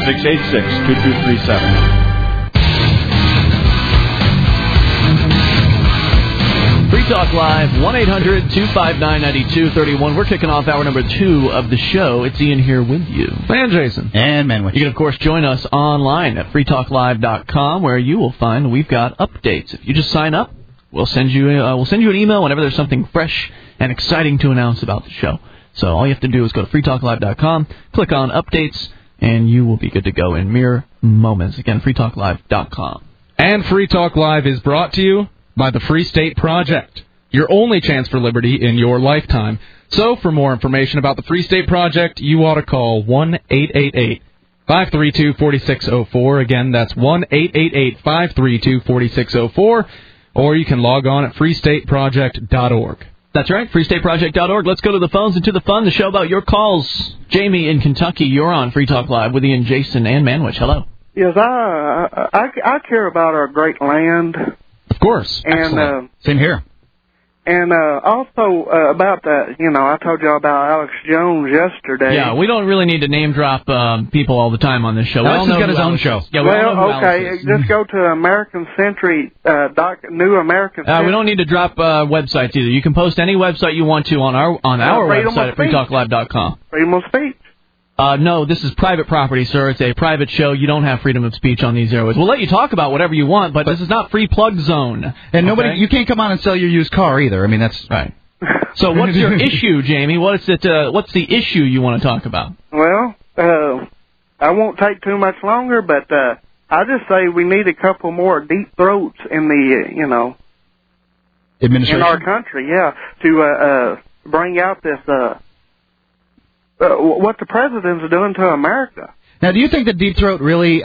686-2237. Free Talk Live, 1-800-259-9231. We're kicking off hour number 2 of the show. It's Ian here with you. And Jason. And Manwich. You can, of course, join us online at freetalklive.com, where you will find we've got updates. If you just sign up, we'll send you an email whenever there's something fresh and exciting to announce about the show. So all you have to do is go to freetalklive.com, click on updates, and you will be good to go in mere moments. Again, freetalklive.com. And Free Talk Live is brought to you by the Free State Project, your only chance for liberty in your lifetime. So for more information about the Free State Project, you ought to call 1-888-532-4604. Again, that's 1-888-532-4604. Or you can log on at freestateproject.org. That's right, freestateproject.org. Let's go to the phones and to the fun, the show about your calls. Jamie in Kentucky, you're on Free Talk Live with Ian, Jason, and Manwich. Hello. Yes, I care about our great land. Of course. And same here. And also about that, I told you about Alex Jones yesterday. Yeah, we don't really need to name drop people all the time on this show. Alex has got his own show. Yeah, okay, just go to American Century, New American Century. We don't need to drop websites either. You can post any website you want to on our website at freetalklive.com. Freedom of speech. No, this is private property, sir. It's a private show. You don't have freedom of speech on these airways. We'll let you talk about whatever you want, but this is not free plug zone. And you can't come on and sell your used car either. I mean, that's right. So what's your issue, Jamie? What's the issue you want to talk about? Well, I won't take too much longer, but I just say we need a couple more deep throats in the, administration in our country, to bring out this. What the president's doing to America. Now, do you think that Deep Throat really,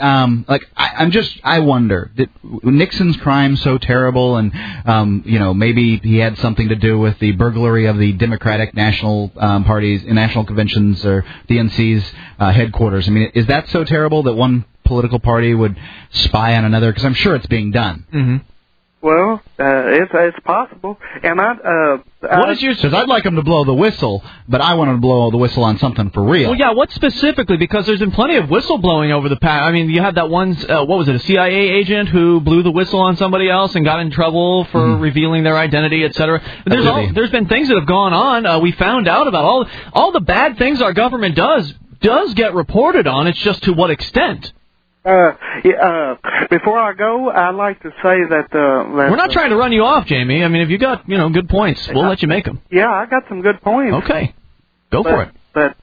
I wonder, that Nixon's crime so terrible and, maybe he had something to do with the burglary of the Democratic National Party's, National Conventions or DNC's headquarters? I mean, is that so terrible that one political party would spy on another? Because I'm sure it's being done. Mm-hmm. Well, it's possible, and Because I'd like him to blow the whistle, but I want him to blow the whistle on something for real. Well, yeah, what specifically? Because there's been plenty of whistleblowing over the past. I mean, you had that one, what was it, a CIA agent who blew the whistle on somebody else and got in trouble for revealing their identity, etc. There's been things that have gone on. We found out about all the bad things our government does get reported on. It's just to what extent. Before I go, I'd like to say that we're not trying to run you off, Jamie. I mean, if you got good points, we'll let you make them. Yeah, I got some good points. Okay, go for it. But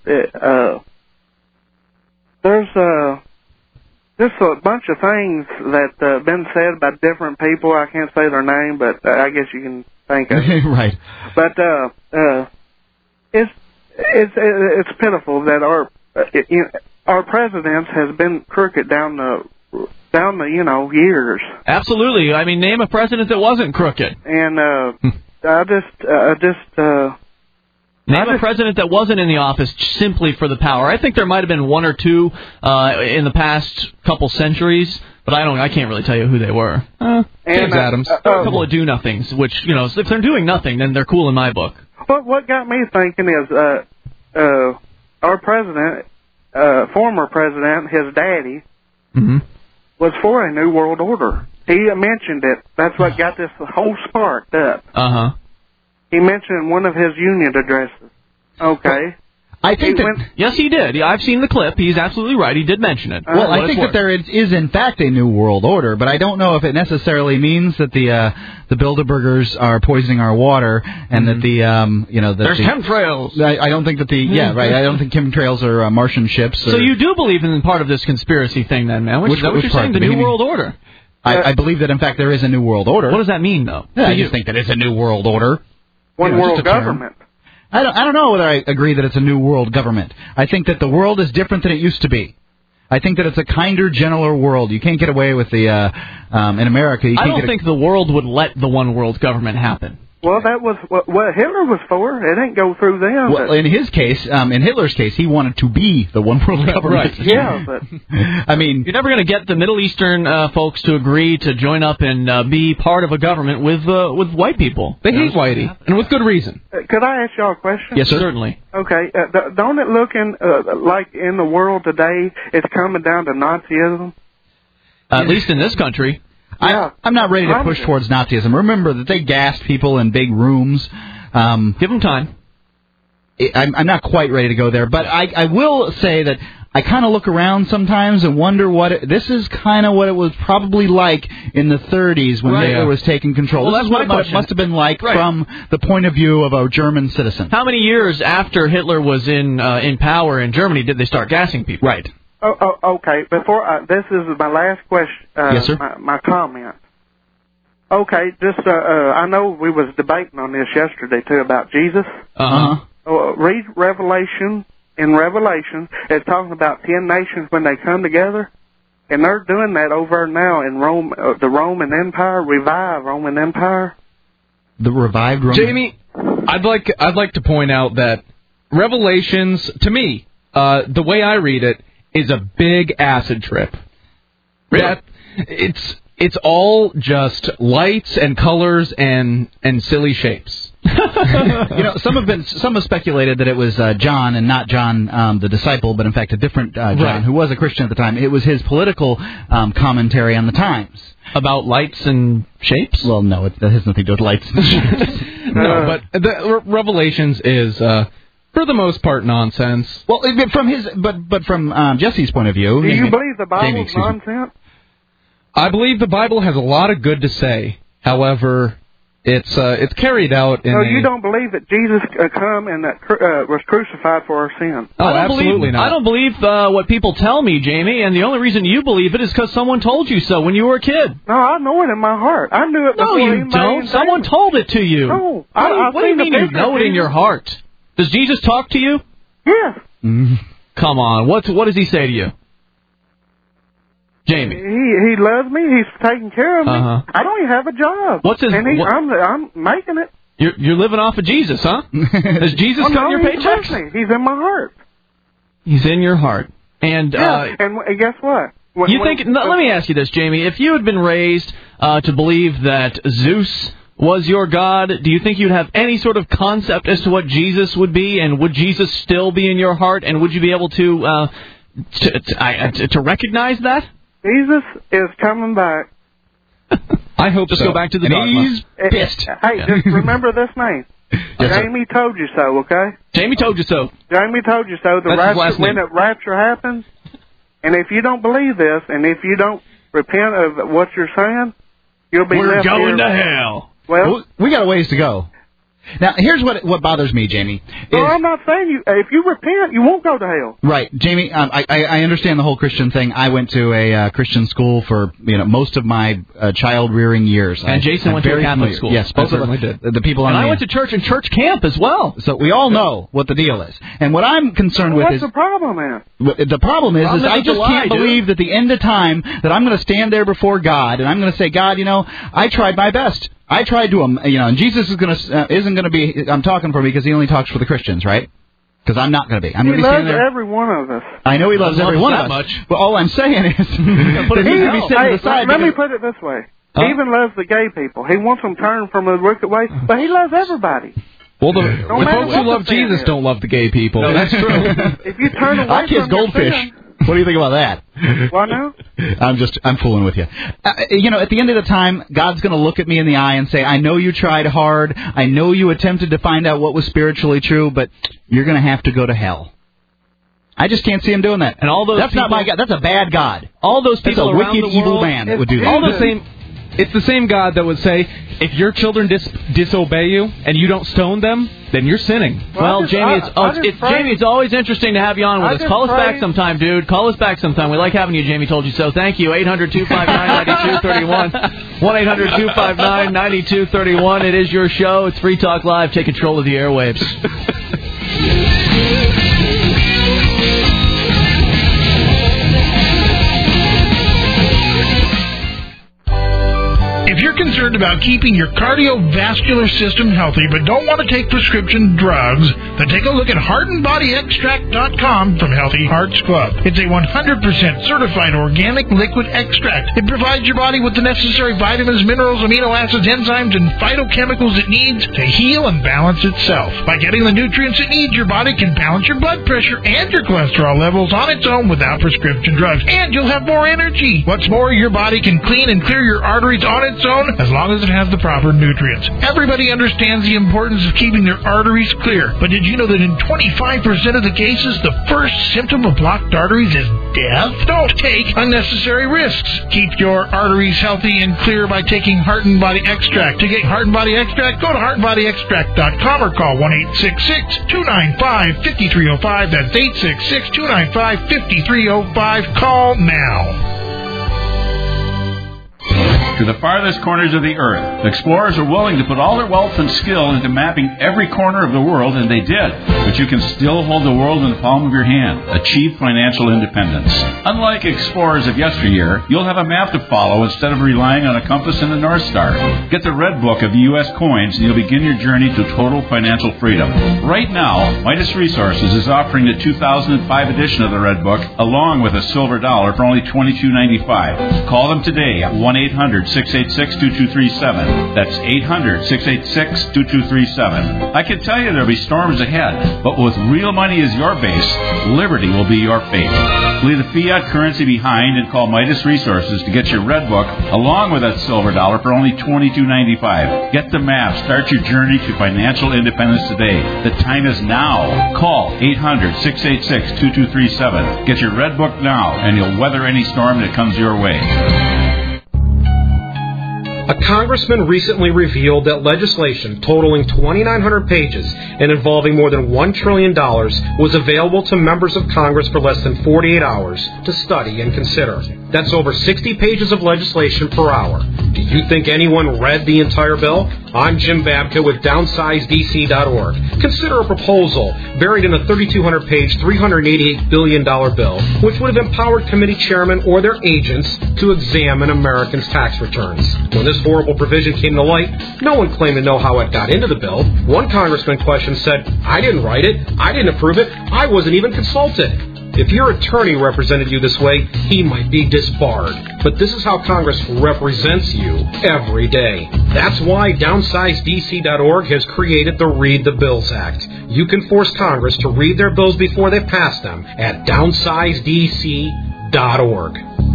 there's just a bunch of things that been said by different people. I can't say their name, but I guess you can think of it. Right. But it's pitiful that our president has been crooked down the years. Absolutely. I mean, name a president that wasn't crooked. And name a president that wasn't in the office simply for the power. I think there might have been one or two in the past couple centuries, but I can't really tell you who they were. James Adams. A couple of do-nothings, which, if they're doing nothing, then they're cool in my book. What got me thinking is our president, former president, his daddy, was for a new world order. He mentioned it. That's what got this whole sparked up. Uh-huh. He mentioned one of his union addresses. Okay. I think yes, he did. Yeah, I've seen the clip. He's absolutely right. He did mention it. Well, I think that there is in fact a new world order, but I don't know if it necessarily means that the Bilderbergers are poisoning our water and that there's chemtrails. I don't think that I don't think chemtrails are Martian ships. So you do believe in part of this conspiracy thing, then, man? Which you're saying, the new world order? I believe that in fact there is a new world order. What does that mean, though? Yeah, I just think that it's a new world order. One world government. I don't know whether I agree that it's a new world government. I think that the world is different than it used to be. I think that it's a kinder, gentler world. You can't get away with the in America. I don't think the world would let the one world government happen. Well, that was what Hitler was for. It didn't go through them. Well, in his case, in Hitler's case, he wanted to be the one world government. Right. Yeah, but I mean, you're never going to get the Middle Eastern folks to agree to join up and be part of a government with white people. They hate Whitey, and with good reason. Could I ask y'all a question? Yes, certainly. Okay. Don't it look like in the world today it's coming down to Nazism? At least in this country. Yeah. I'm not ready to push towards Nazism. Remember that they gassed people in big rooms. Give them time. I'm not quite ready to go there, but I will say that I kind of look around sometimes and wonder this is kind of what it was probably like in the 30s when Hitler was taking control. Well, this is what it must have been like from the point of view of a German citizen. How many years after Hitler was in power in Germany did they start gassing people? Right. Oh, okay. Before this is my last question. Yes, sir. My comment. Okay, just I know we was debating on this yesterday too about Jesus. Read Revelation. In Revelation, it's talking about 10 nations when they come together, and they're doing that over now in Rome, the Roman Empire, revived Roman Empire. The revived Roman. Jamie, I'd like to point out that Revelations, to me, the way I read it, is a big acid trip. Really? It's all just lights and colors and silly shapes. Some have speculated that it was John and not John the disciple, but in fact a different John who was a Christian at the time. It was his political commentary on the times. About lights and shapes? Well, no, that has nothing to do with lights and shapes. No, but the Revelations is for the most part nonsense. Well, from Jesse's point of view, do you believe the Bible's nonsense? I believe the Bible has a lot of good to say. However, it's carried out in. So you don't believe that Jesus come and was crucified for our sins? Oh, absolutely not. I don't believe what people tell me, Jamie, and the only reason you believe it is because someone told you so when you were a kid. No, I know it in my heart. I knew it before. No, you don't. Someone told it to you. No, what do you mean you know it in your heart? Does Jesus talk to you? Yes. Come on. What does he say to you? Jamie. He loves me. He's taking care of me. I don't even have a job. What's his? I'm making it. You're living off of Jesus, huh? Does Jesus come in your paychecks? He's in my heart. He's in your heart. And and guess what? Let me ask you this, Jamie. If you had been raised to believe that Zeus was your God, do you think you'd have any sort of concept as to what Jesus would be, and would Jesus still be in your heart, and would you be able to recognize that? Jesus is coming back. I hope just so. Go back to the dogma. He's pissed. Hey, just remember this name. Jamie told you so, okay? Jamie told you so. Jamie told you so. When the rapture happens, and if you don't believe this, and if you don't repent of what you're saying, you'll be left here. We're going to hell. Well, we got a ways to go. Now, here's what bothers me, Jamie. No, I'm not saying if you repent, you won't go to hell. Right, Jamie. I understand the whole Christian thing. I went to a Christian school for most of my child rearing years. And Jason went to a Catholic school. Yes, both of us did. The people and I went to church and church camp as well. So we all know what the deal is. And what I'm concerned with is what's the problem, man? The problem is I just can't believe that the end of time that I'm going to stand there before God and I'm going to say, God, I tried my best. I tried to, and Jesus isn't going to be. I'm talking for me because he only talks for the Christians, right? Because I'm not going to be. I'm going to be standing there. He loves every one of us. I know he loves every one of us. Much. But all I'm saying is that he's going to be sitting aside. Let me put it this way: he even loves the gay people. He wants them turned from the wicked way, but he loves everybody. Well, the folks who love Jesus don't love the gay people. No, that's true. If you turn away I kiss goldfish. What do you think about that? What now? I'm fooling with you. At the end of the time, God's going to look at me in the eye and say, I know you tried hard. I know you attempted to find out what was spiritually true, but you're going to have to go to hell. I just can't see him doing that. And all those That's not my God. That's a bad God. All those people That's a around wicked, the world, evil man that would do that. It's the same God that would say, if your children disobey you and you don't stone them, then you're sinning. Well, Jamie, Jamie, it's always interesting to have you on with us. Call us back sometime, dude. Call us back sometime. We like having you, Jamie told you so. Thank you. 800-259-9231. 1-800-259-9231. It is your show. It's Free Talk Live. Take control of the airwaves. If you're concerned concerned about keeping your cardiovascular system healthy but don't want to take prescription drugs, then take a look at HeartandBodyExtract.com from Healthy Hearts Club. It's a 100% certified organic liquid extract. It provides your body with the necessary vitamins, minerals, amino acids, enzymes, and phytochemicals it needs to heal and balance itself. By getting the nutrients it needs, your body can balance your blood pressure and your cholesterol levels on its own without prescription drugs, and you'll have more energy. What's more, your body can clean and clear your arteries on its own as long as it has the proper nutrients. Everybody understands the importance of keeping their arteries clear, but did you know that in 25% of the cases, the first symptom of blocked arteries is death? Don't take unnecessary risks. Keep your arteries healthy and clear by taking Heart and Body Extract. To get Heart and Body Extract, go to HeartandBodyExtract.com or call 1-866-295-5305. That's 866-295-5305. Call now. To the farthest corners of the earth, explorers are willing to put all their wealth and skill into mapping every corner of the world, and they did. But you can still hold the world in the palm of your hand. Achieve financial independence. Unlike explorers of yesteryear, you'll have a map to follow instead of relying on a compass and a North Star. Get the Red Book of U.S. coins, and you'll begin your journey to total financial freedom. Right now, Midas Resources is offering the 2005 edition of the Red Book, along with a silver dollar for only $22.95. Call them today at 1-800-686-2237. That's 800-686-2237. I can tell you there'll be storms ahead, but with real money as your base, liberty will be your fate. Leave the fiat currency behind and call Midas Resources to get your Red Book, along with that silver dollar for only $22.95. Get the map. Start your journey to financial independence today. The time is now. Call 800-686-2237. Get your Red Book now, and you'll weather any storm that comes your way. A congressman recently revealed that legislation totaling 2,900 pages and involving more than $1 trillion was available to members of Congress for less than 48 hours to study and consider. That's over 60 pages of legislation per hour. Do you think anyone read the entire bill? I'm Jim Babka with DownsizeDC.org. Consider a proposal buried in a 3,200-page, $388 billion bill, which would have empowered committee chairmen or their agents to examine Americans' tax returns. When this horrible provision came to light, no one claimed to know how it got into the bill. One congressman questioned said, "I didn't write it. I didn't approve it. I wasn't even consulted." If your attorney represented you this way, he might be disbarred. But this is how Congress represents you every day. That's why DownsizeDC.org has created the Read the Bills Act. You can force Congress to read their bills before they pass them at DownsizeDC.org.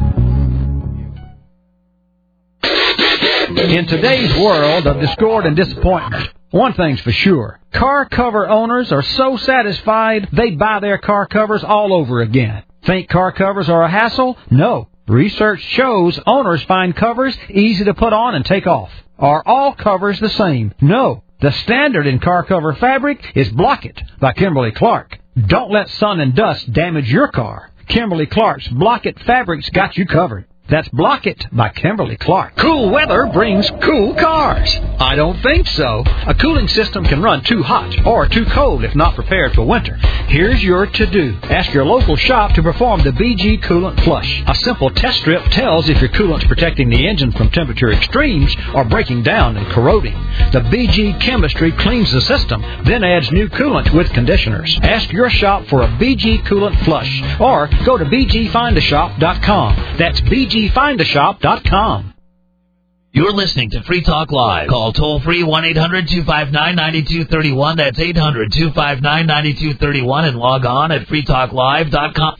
In today's world of discord and disappointment, one thing's for sure. Car cover owners are so satisfied they buy their car covers all over again. Think car covers are a hassle? No. Research shows owners find covers easy to put on and take off. Are all covers the same? No. The standard in car cover fabric is Block-It by Kimberly-Clark. Don't let sun and dust damage your car. Kimberly-Clark's Block-It fabric's got you covered. That's Block-It by Kimberly-Clark. Cool weather brings cool cars. I don't think so. A cooling system can run too hot or too cold if not prepared for winter. Here's your to-do. Ask your local shop to perform the BG Coolant Flush. A simple test strip tells if your coolant's protecting the engine from temperature extremes or breaking down and corroding. The BG chemistry cleans the system, then adds new coolant with conditioners. Ask your shop for a BG Coolant Flush or go to bgfindashop.com. That's bgfindashop.com. You're listening to Free Talk Live. Call toll-free 1-800-259-9231. That's 800-259-9231 and log on at freetalklive.com.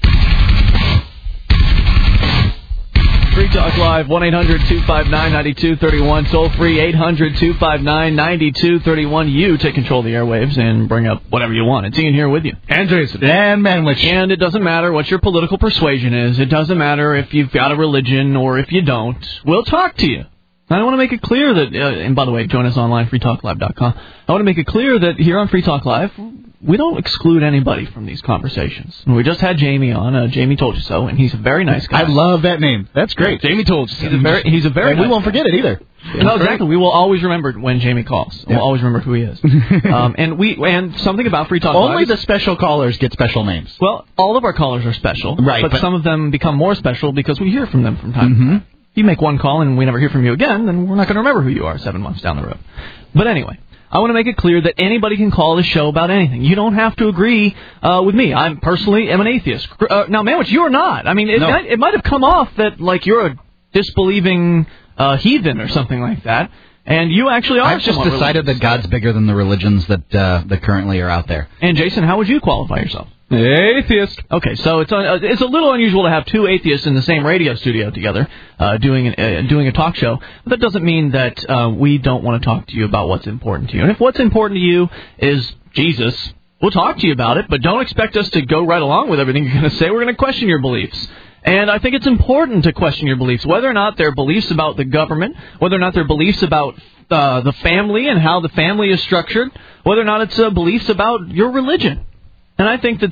Free Talk Live, 1-800-259-9231. Toll-free, 800-259-9231. You take control of the airwaves and bring up whatever you want. It's Ian here with you. And Jason. And Manwich. And it doesn't matter what your political persuasion is. It doesn't matter if you've got a religion or if you don't. We'll talk to you. I want to make it clear that, and by the way, join us online, freetalklive.com. I want to make it clear that here on Free Talk Live, we don't exclude anybody from these conversations. We just had Jamie on. Jamie Told You So, and he's a very nice guy. I love that name. That's great. Jamie Told You So. He's a very and nice we won't forget it either. No, exactly. We will always remember when Jamie calls. We'll always remember who he is. And something about Free Talk Live. Only the special callers get special names. Well, all of our callers are special. Right. But some of them become more special because we hear from them from time to time. you make one call and we never hear from you again, then we're not going to remember who you are 7 months down the road. But anyway, I want to make it clear that anybody can call the show about anything. You don't have to agree with me. I personally am an atheist. Now, Manwich, you're not. I mean, it might have come off that, like, you're a disbelieving heathen or something like that, and you actually are. I've just decided that God's bigger than the religions that currently are out there. And, Jason, how would you qualify yourself? Atheist. Okay, so it's a little unusual to have two atheists in the same radio studio together doing a talk show. But that doesn't mean that we don't want to talk to you about what's important to you. And if what's important to you is Jesus, we'll talk to you about it, but don't expect us to go right along with everything you're going to say. We're going to question your beliefs. And I think it's important to question your beliefs, whether or not they're beliefs about the government, whether or not they're beliefs about the family and how the family is structured, whether or not it's beliefs about your religion. And I think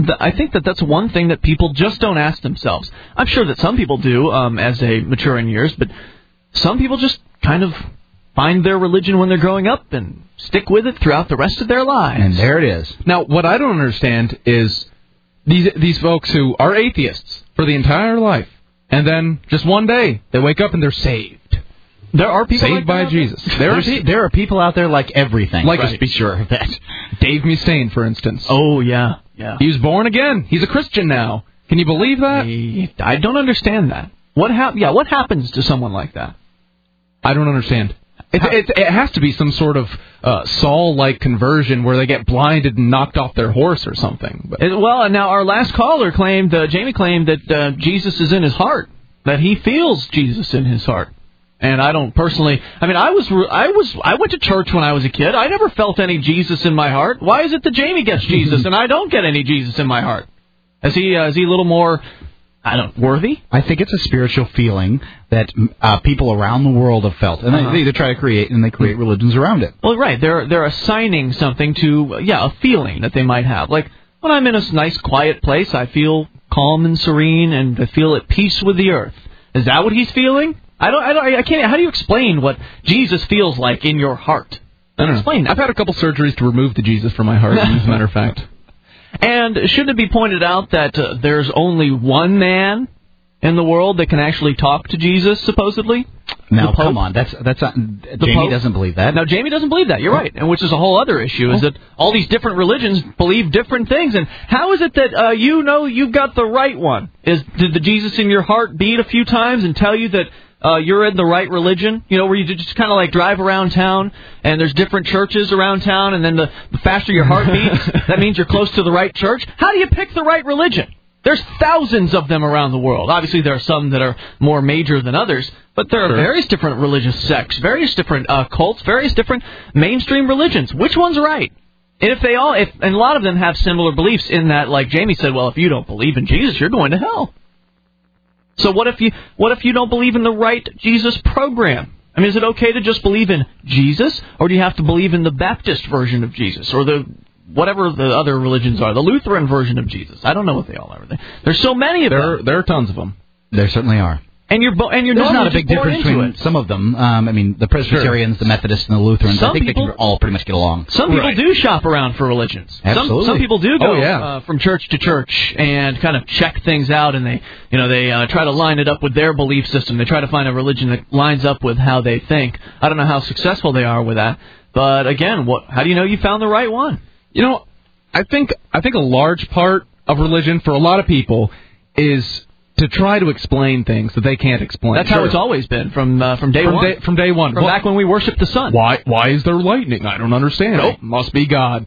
that's one thing that people just don't ask themselves. I'm sure that some people do as they mature in years, but some people just kind of find their religion when they're growing up and stick with it throughout the rest of their lives. And there it is. Now, what I don't understand is these folks who are atheists for the entire life, and then just one day they wake up and they're saved. There are people saved by Jesus. There are people out there like everything. Let's be sure of that. Dave Mustaine, for instance. Oh, yeah. He was born again. He's a Christian now. Can you believe that? I don't understand that. What happens to someone like that? I don't understand. It has to be some sort of Saul-like conversion where they get blinded and knocked off their horse or something. Well, now our last caller claimed, Jamie claimed that Jesus is in his heart, that he feels Jesus in his heart. And I don't personally. I mean, I went to church when I was a kid. I never felt any Jesus in my heart. Why is it that Jamie gets Jesus and I don't get any Jesus in my heart? Is he a little more, worthy? I think it's a spiritual feeling that people around the world have felt, and they either try to create religions around it. Well, right. They're assigning something to a feeling that they might have. Like when I'm in a nice quiet place, I feel calm and serene, and I feel at peace with the earth. Is that what he's feeling? I can't. How do you explain what Jesus feels like in your heart? I don't explain that. I've had a couple surgeries to remove the Jesus from my heart, as a matter of fact. And shouldn't it be pointed out that there's only one man in the world that can actually talk to Jesus, supposedly? Now, come on. That's not, Jamie doesn't believe that. No, Jamie doesn't believe that. You're right. And which is a whole other issue, is that all these different religions believe different things. And how is it that you've got the right one? Did the Jesus in your heart beat a few times and tell you that you're in the right religion, where you just kind of like drive around town and there's different churches around town, and then the faster your heart beats, that means you're close to the right church? How do you pick the right religion? There's thousands of them around the world. Obviously, there are some that are more major than others, but there are various different religious sects, various different cults, various different mainstream religions. Which one's right? And and a lot of them have similar beliefs in that, like Jamie said, well, if you don't believe in Jesus, you're going to hell. So what if you don't believe in the right Jesus program? I mean, is it okay to just believe in Jesus, or do you have to believe in the Baptist version of Jesus, or whatever the other religions are, the Lutheran version of Jesus? I don't know what they all are. There's so many of them. There are tons of them. There certainly are. And you're There's not a big difference between some of them. The Presbyterians, the Methodists, and the Lutherans. I think they can all pretty much get along. Some people do shop around for religions. Absolutely. Some people do go from church to church and kind of check things out, and they try to line it up with their belief system. They try to find a religion that lines up with how they think. I don't know how successful they are with that, but again, how do you know you found the right one? I think a large part of religion for a lot of people is to try to explain things that they can't explain. That's how it's always been from day one. From day one. From back when we worshipped the sun. Why is there lightning? I don't understand. Right. Oh, must be God.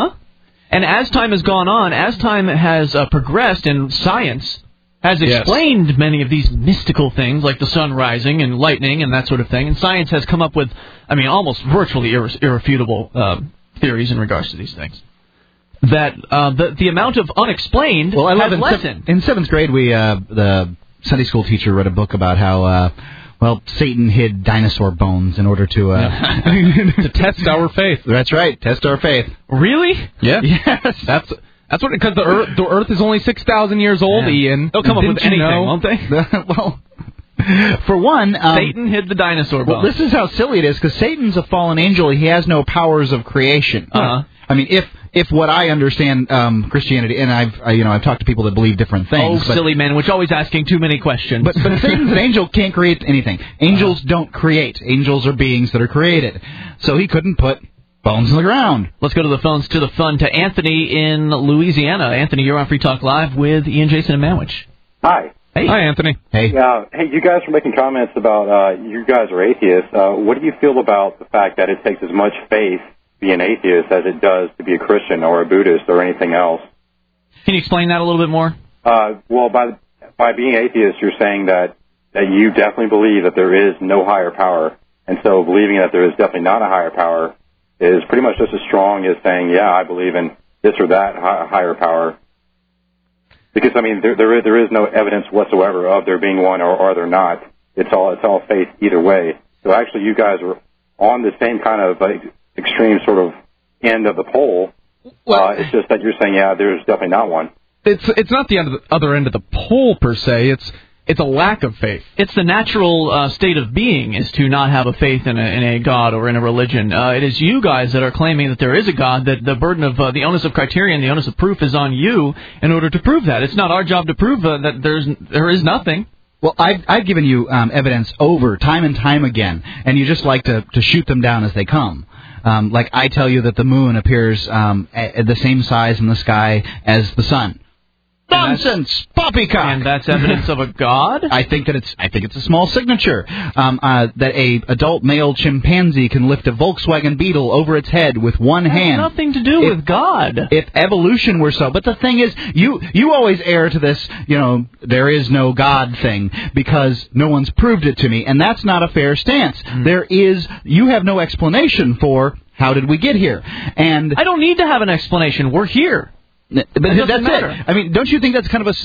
And as time has gone on, as time has progressed, and science has explained many of these mystical things like the sun rising and lightning and that sort of thing, and science has come up with, almost virtually irrefutable theories in regards to these things, that the amount of unexplained has lessened. In 7th grade, the Sunday school teacher read a book about how Satan hid dinosaur bones in order to to test our faith. That's right, test our faith. Really? Yeah. Yes. That's what, because the Earth is only 6,000 years old, Ian. They'll come up with anything, won't they? Well, for one, Satan hid the dinosaur bones. Well, this is how silly it is, because Satan's a fallen angel. He has no powers of creation. Uh-huh. I mean, if what I understand Christianity, and I've talked to people that believe different things. Oh, silly man, which always asking too many questions. But the thing is, an angel can't create anything. Angels don't create. Angels are beings that are created. So he couldn't put bones in the ground. Let's go to the phones to the fun to Anthony in Louisiana. Anthony, you're on Free Talk Live with Ian, Jason, and Manwich. Hi. Hey. Hi, Anthony. Hey. Hey, you guys were making comments about you guys are atheists. What do you feel about the fact that it takes as much faith to be an atheist as it does to be a Christian or a Buddhist or anything else? Can you explain that a little bit more? Well, by being atheist, you're saying that you definitely believe that there is no higher power, and so believing that there is definitely not a higher power is pretty much just as strong as saying, yeah, I believe in this or that higher power. Because, I mean, there is no evidence whatsoever of there being one or there not. It's all faith either way. So actually you guys are on the same kind of extreme sort of end of the pole. Well, it's just that you're saying, yeah, there's definitely not one. It's not the other end of the pole, per se. It's a lack of faith. It's the natural state of being is to not have a faith in a God or in a religion. It is you guys that are claiming that there is a God, that the burden of the onus of criterion, the onus of proof is on you in order to prove that. It's not our job to prove that there is nothing. Well, I've given you evidence over time and time again, and you just like to shoot them down as they come. Like I tell you that the moon appears at the same size in the sky as the sun. Nonsense, poppycock. And that's evidence of a god? I think it's a small signature that a adult male chimpanzee can lift a Volkswagen Beetle over its head with one hand. Has nothing to do with God. If evolution were so, but the thing is, you always err to this, there is no God thing because no one's proved it to me, and that's not a fair stance. You have no explanation for how did we get here, and I don't need to have an explanation. We're here. But that's it. I mean, don't you think that's kind of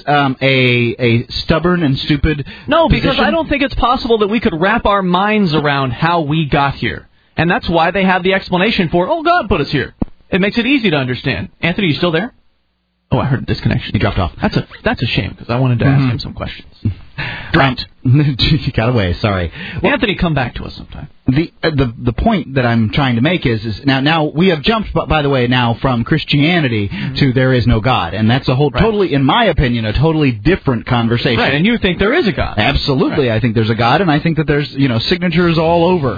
a stubborn and stupid No, because position? I don't think it's possible that we could wrap our minds around how we got here. And that's why they have the explanation for, God put us here. It makes it easy to understand. Anthony, you still there? Oh, I heard a disconnection. He dropped off. That's a shame, because I wanted to ask him some questions. Dropped. You got away, sorry. Well, Anthony, come back to us sometime. The point that I'm trying to make is now we have jumped, by the way, now from Christianity to there is no God, and that's totally, in my opinion, a totally different conversation. Right, and you think there is a God. Absolutely, right. I think there's a God, and I think that there's signatures all over,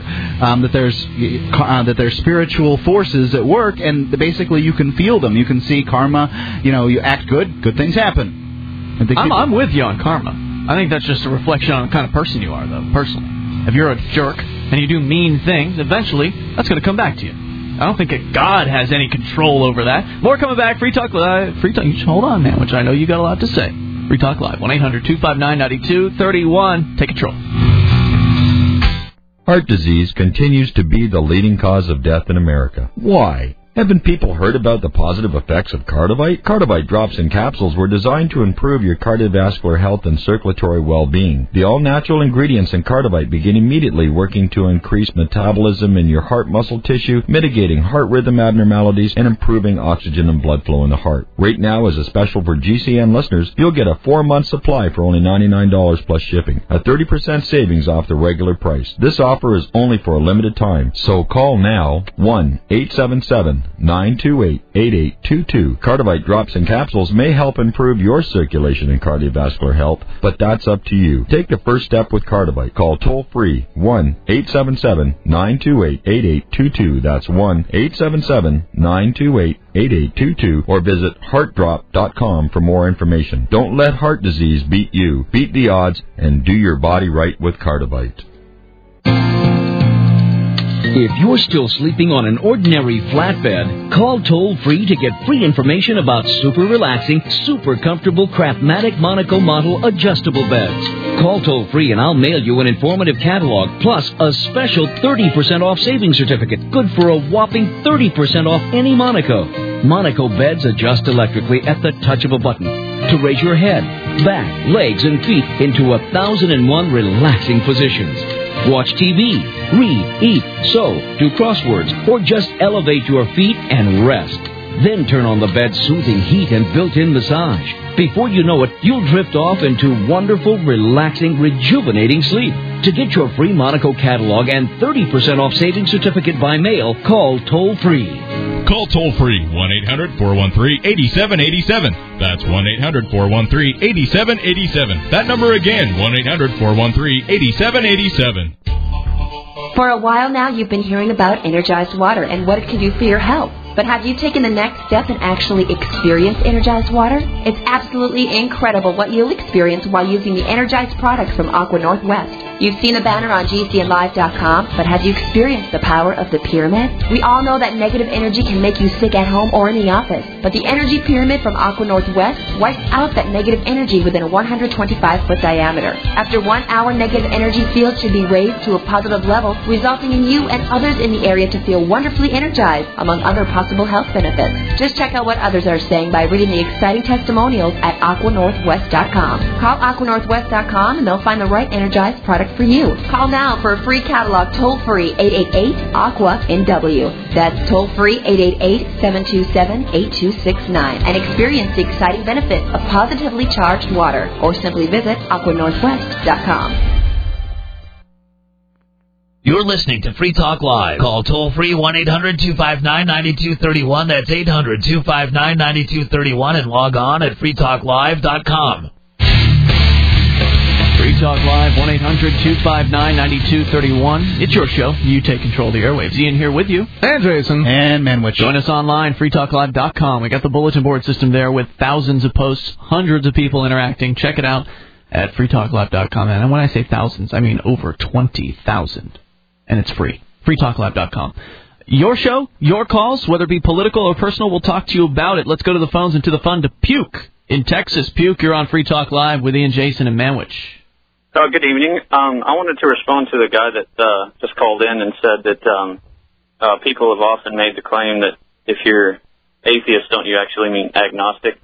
that there's spiritual forces at work, and basically you can feel them. You can see karma. You act good things happen. I'm with you on karma. I think that's just a reflection on the kind of person you are, though, personally. If you're a jerk and you do mean things, eventually that's going to come back to you. I don't think that God has any control over that. More coming back. Free Talk Live. Hold on, man, which I know you got a lot to say. Free Talk Live. 1-800-259-9231. Take control. Heart disease continues to be the leading cause of death in America. Why? Haven't people heard about the positive effects of Cardivite? Cardivite drops and capsules were designed to improve your cardiovascular health and circulatory well-being. The all-natural ingredients in Cardivite begin immediately working to increase metabolism in your heart muscle tissue, mitigating heart rhythm abnormalities, and improving oxygen and blood flow in the heart. Right now, as a special for GCN listeners, you'll get a 4-month supply for only $99 plus shipping, a 30% savings off the regular price. This offer is only for a limited time, so call now, 1-877-928-8822. Cardivite drops and capsules may help improve your circulation and cardiovascular health, but that's up to you. Take the first step with Cardivite. Call toll-free 1-877-928-8822. That's 1-877-928-8822. Or visit heartdrop.com for more information. Don't let heart disease beat you. Beat the odds and do your body right with Cardivite. If you're still sleeping on an ordinary flatbed, call toll-free to get free information about super relaxing, super comfortable Craftmatic Monaco model adjustable beds. Call toll-free and I'll mail you an informative catalog plus a special 30% off savings certificate, good for a whopping 30% off any Monaco. Monaco beds adjust electrically at the touch of a button to raise your head, back, legs, and feet into 1,001 relaxing positions. Watch TV, read, eat, sew, do crosswords, or just elevate your feet and rest. Then turn on the bed's soothing heat and built-in massage. Before you know it, you'll drift off into wonderful, relaxing, rejuvenating sleep. To get your free Monaco catalog and 30% off savings certificate by mail, call toll-free Call toll-free 1-800-413-8787. That's 1-800-413-8787. That number again, 1-800-413-8787. For a while now, you've been hearing about Energized Water and what it can do for your health. But have you taken the next step and actually experienced Energized Water? It's absolutely incredible what you'll experience while using the Energized products from Aqua Northwest. You've seen the banner on GCNlive.com, but have you experienced the power of the pyramid? We all know that negative energy can make you sick at home or in the office, but the energy pyramid from Aqua Northwest wipes out that negative energy within a 125-foot diameter. After 1 hour, negative energy fields should be raised to a positive level, resulting in you and others in the area to feel wonderfully energized, among other possible health benefits. Just check out what others are saying by reading the exciting testimonials at aquanorthwest.com. Call aquanorthwest.com and they'll find the right energized product for you. Call now for a free catalog toll-free 888-AQUA-NW. That's toll-free 888-727-8269 and experience the exciting benefits of positively charged water, or simply visit aquanorthwest.com. You're listening to Free Talk Live. Call toll-free 1-800-259-9231. That's 800-259-9231 and log on at freetalklive.com. Free Talk Live, 1-800-259-9231. It's your show. You take control of the airwaves. Ian here with you. And Jason. And Manwich. Join us online, freetalklive.com. We got the bulletin board system there with thousands of posts, hundreds of people interacting. Check it out at freetalklive.com. And when I say thousands, I mean over 20,000. And it's free. freetalklive.com. Your show, your calls, whether it be political or personal, we'll talk to you about it. Let's go to the phones and to the fun to Puke in Texas. Puke, you're on Free Talk Live with Ian, Jason, and Manwich. Good evening. I wanted to respond to the guy that just called in and said that people have often made the claim that if you're atheist, don't you actually mean agnostic?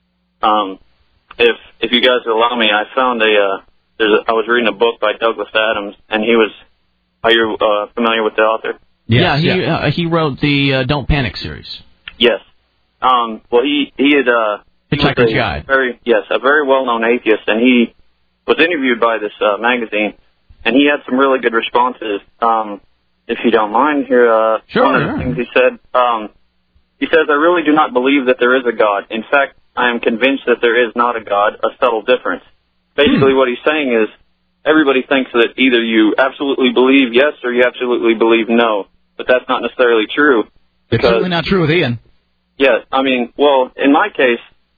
If you guys allow me, I found I was reading a book by Douglas Adams, and he was. Are you familiar with the author? Yes, he wrote the Don't Panic series. Yes. Well, he had Hitchhiker's Guide. A very well-known atheist, and he was interviewed by this magazine, and he had some really good responses. If you don't mind, here one of the things he said. He says, "I really do not believe that there is a God. In fact, I am convinced that there is not a God. A subtle difference." Basically, what he's saying is, everybody thinks that either you absolutely believe yes or you absolutely believe no, but that's not necessarily true. It's certainly not true with Ian. Yeah, I mean, well, in my case,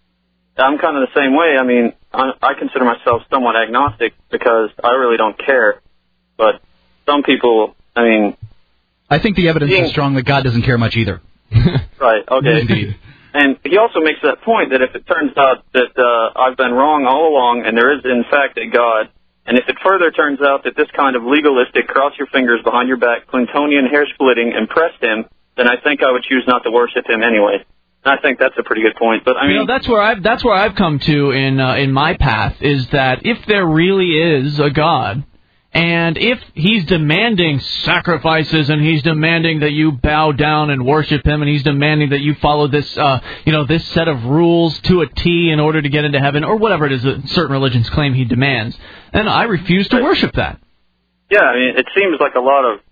I'm kind of the same way. I mean, I consider myself somewhat agnostic because I really don't care. But some people, I mean... I think the evidence is strong that God doesn't care much either. Right, okay. Indeed. And he also makes that point that if it turns out that I've been wrong all along and there is, in fact, a God, and if it further turns out that this kind of legalistic, cross-your-fingers-behind-your-back, Clintonian hair-splitting impressed him, then I think I would choose not to worship him anyway. And I think that's a pretty good point. But I mean, that's where I've come to in my path, is that if there really is a God, and if he's demanding sacrifices, and he's demanding that you bow down and worship him, and he's demanding that you follow this this set of rules to a T in order to get into heaven, or whatever it is that certain religions claim he demands, then I refuse to worship that. Yeah, I mean, it seems like a lot of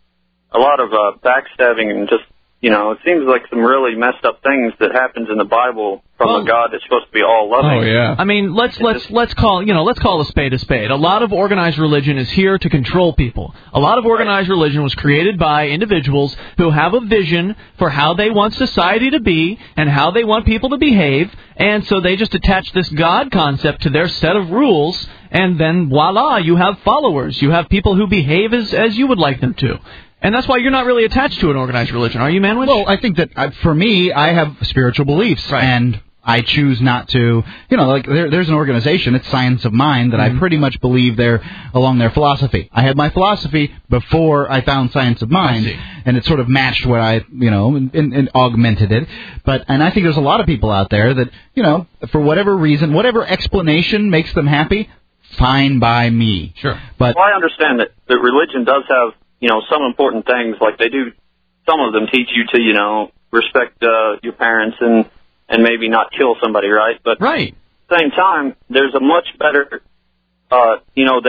backstabbing and just, it seems like some really messed up things that happens in the Bible from a God that's supposed to be all loving. Oh yeah. I mean, let's call a spade a spade. A lot of organized religion is here to control people. A lot of organized religion was created by individuals who have a vision for how they want society to be and how they want people to behave, and so they just attach this God concept to their set of rules, and then voila, you have followers. You have people who behave as you would like them to. And that's why you're not really attached to an organized religion, are you, Manwich? Well, I think that for me, I have spiritual beliefs, and I choose not to. There's an organization, it's Science of Mind, that I pretty much believe they're along their philosophy. I had my philosophy before I found Science of Mind, and it sort of matched what I, and augmented it. And I think there's a lot of people out there that, for whatever reason, whatever explanation makes them happy, fine by me. Sure. But I understand that religion does have, some important things, like they do, some of them teach you to, respect your parents and maybe not kill somebody, right? But at the same time, there's a much better,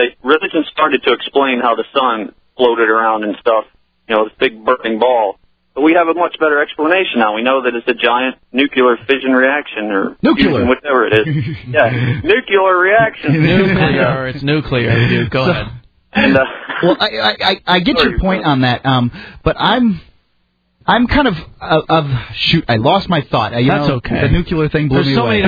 religion started to explain how the sun floated around and stuff, this big burning ball. But we have a much better explanation now. We know that it's a giant nuclear fission reaction, or nuclear, whatever it is. Yeah, nuclear reaction. Nuclear. It's nuclear, dude. Go ahead. And, well, I get your point on that, but I'm kind of shoot. I lost my thought. That's okay. The nuclear thing blew me away.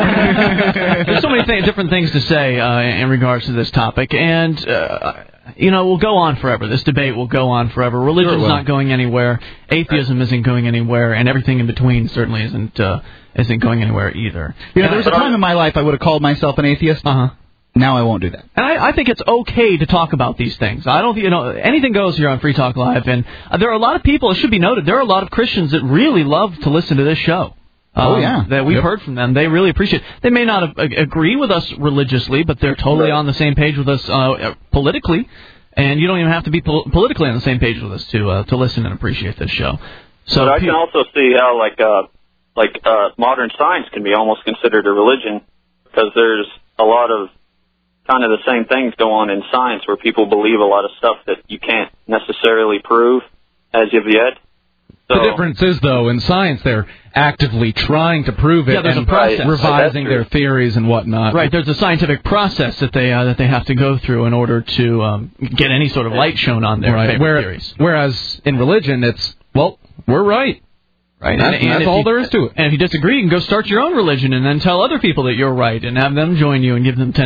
There's so many different things to say in regards to this topic, and we'll go on forever. This debate will go on forever. Religion's not going anywhere. Atheism isn't going anywhere, and everything in between certainly isn't going anywhere either. There was a time in my life I would have called myself an atheist. Now I won't do that. And I think it's okay to talk about these things. I don't, anything goes here on Free Talk Live. And there are a lot of people, it should be noted, there are a lot of Christians that really love to listen to this show. That we've heard from them. They really appreciate it. They may not agree with us religiously, but they're totally on the same page with us politically. And you don't even have to be politically on the same page with us to listen and appreciate this show. So but I can also see how modern science can be almost considered a religion, because there's a lot of kind of the same things go on in science where people believe a lot of stuff that you can't necessarily prove as of yet. So, the difference is, though, in science they're actively trying to prove it there's and a process. revising their theories and whatnot. Right, there's a scientific process that they have to go through in order to get any sort of light shown on their favorite theories. Whereas in religion, it's, we're right. Right, and that's all there is to it. And if you disagree, you can go start your own religion and then tell other people that you're right and have them join you and give them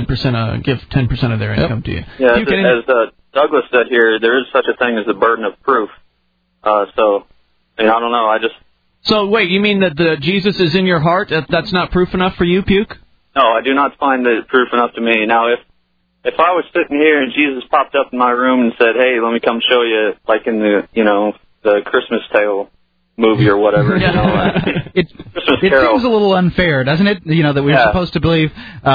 10% of their income to you. Yeah, as Douglas said here, there is such a thing as the burden of proof. I don't know. So wait, you mean that Jesus is in your heart? That's not proof enough for you, Puke? No, I do not find it proof enough to me. Now, if I was sitting here and Jesus popped up in my room and said, "Hey, let me come show you," like in the Christmas Tale movie or whatever. It seems a little unfair, doesn't it? That we're supposed to believe,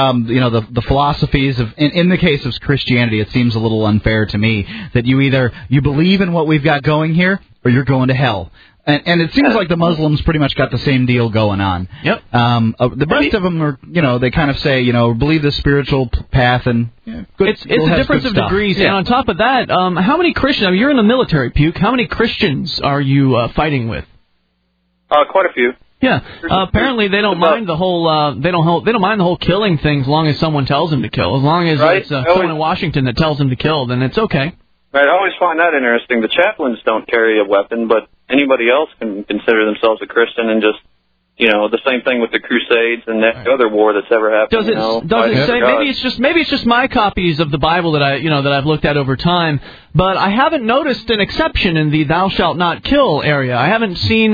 the philosophies of, in the case of Christianity, it seems a little unfair to me that you believe in what we've got going here, or you're going to hell. And it seems like the Muslims pretty much got the same deal going on. Yep. The rest of them are, they kind of say, believe the spiritual path and. It's a difference of degrees. Yeah. And on top of that, how many Christians? You're in the military, Puke. How many Christians are you fighting with? Quite a few. Yeah. Apparently, they don't mind the whole. They don't mind the whole killing thing as long as someone tells them to kill. As long as it's someone in Washington that tells them to kill, then it's okay. Right. I always find that interesting. The chaplains don't carry a weapon, but anybody else can consider themselves a Christian and just. The same thing with the Crusades and the other war that's ever happened. Does it say maybe it's just my copies of the Bible that I've looked at over time, but I haven't noticed an exception in the "thou shalt not kill" area. I haven't seen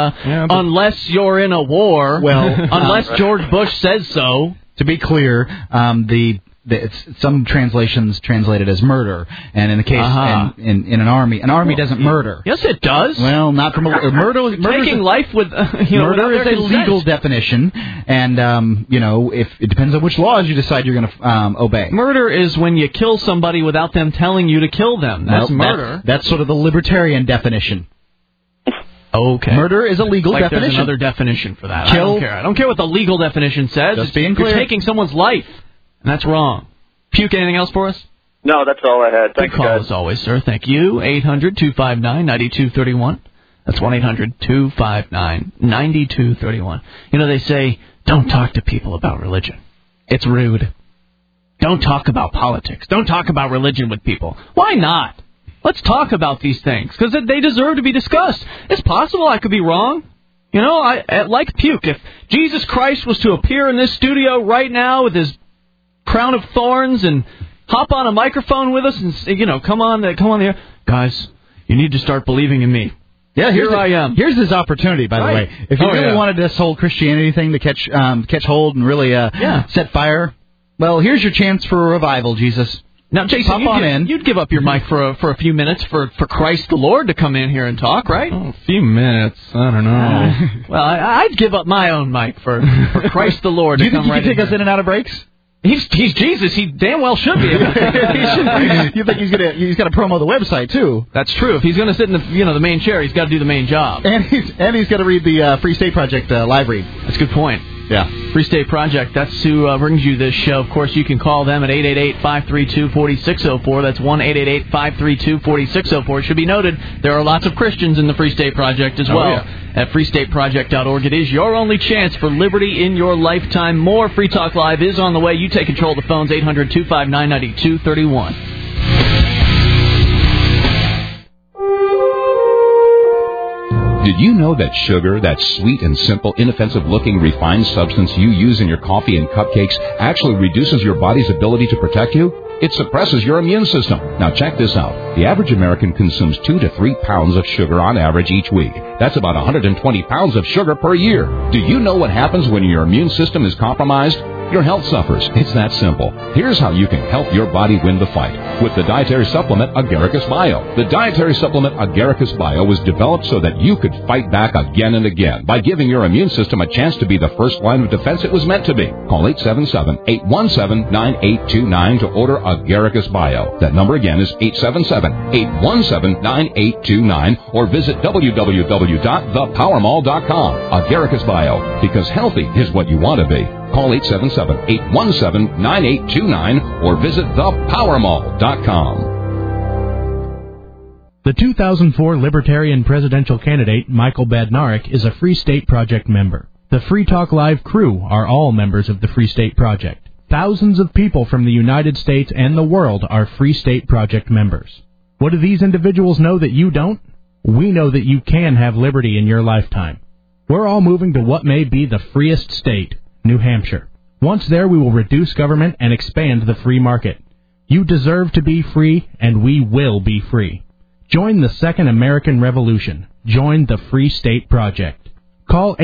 unless you're in a war. Well, unless George Bush says so. To be clear, some translations translated as murder, and in the case in an army doesn't murder. Yes, it does. Well, not from murder. Taking life with murder is a legal definition, and if it depends on which laws you decide you're going to obey. Murder is when you kill somebody without them telling you to kill them. That's murder. That's sort of the libertarian definition. Okay. Murder is a legal definition. There's another definition for that. I don't care. I don't care what the legal definition says. Just being clear. You're taking someone's life. And that's wrong. Puke, anything else for us? No, that's all I had. Thank you, guys. Good call as always, sir. Thank you. 800-259-9231. That's 1-800-259-9231. They say, don't talk to people about religion. It's rude. Don't talk about politics. Don't talk about religion with people. Why not? Let's talk about these things, because they deserve to be discussed. It's possible I could be wrong. I like Puke. If Jesus Christ was to appear in this studio right now with his crown of thorns and hop on a microphone with us and come on the air, guys, you need to start believing in me. Yeah, here I am. Here's his opportunity, by the way. If you really wanted this whole Christianity thing to catch hold and really set fire, well, here's your chance for a revival, Jesus. Now, Jason, you'd give up your mic for a few minutes for Christ the Lord to come in here and talk, right? A few minutes. I don't know. Well, I'd give up my own mic for Christ the Lord to come right in. Do you think he could take us in and out of breaks? He's Jesus. He damn well should be. You think he's got to promo the website too? That's true. If he's going to sit in the main chair, he's got to do the main job. And he's got to read the Free State Project live read. That's a good point. Yeah. Free State Project, that's who brings you this show. Of course, you can call them at 888-532-4604. That's 1-888-532-4604. It should be noted, there are lots of Christians in the Free State Project as well. Yeah. At freestateproject.org. It is your only chance for liberty in your lifetime. More Free Talk Live is on the way. You take control of the phones, 800-259-9231. Did you know that sugar, that sweet and simple, inoffensive-looking, refined substance you use in your coffee and cupcakes, actually reduces your body's ability to protect you? It suppresses your immune system. Now check this out. The average American consumes 2 to 3 pounds of sugar on average each week. That's about 120 pounds of sugar per year. Do you know what happens when your immune system is compromised? Your health suffers. It's that simple. Here's how you can help your body win the fight. With the dietary supplement Agaricus Bio. The dietary supplement Agaricus Bio was developed so that you could fight back again and again by giving your immune system a chance to be the first line of defense it was meant to be. Call 877-817-9829 to order Agaricus Bio. That number again is 877-817-9829 or visit www.thepowermall.com. Agaricus Bio, because healthy is what you want to be. Call 877-817-9829 or visit thepowermall.com. The 2004 Libertarian presidential candidate, Michael Badnarik, is a Free State Project member. The Free Talk Live crew are all members of the Free State Project. Thousands of people from the United States and the world are Free State Project members. What do these individuals know that you don't? We know that you can have liberty in your lifetime. We're all moving to what may be the freest state, New Hampshire. Once there, we will reduce government and expand the free market. You deserve to be free, and we will be free. Join the Second American Revolution. Join the Free State Project. Call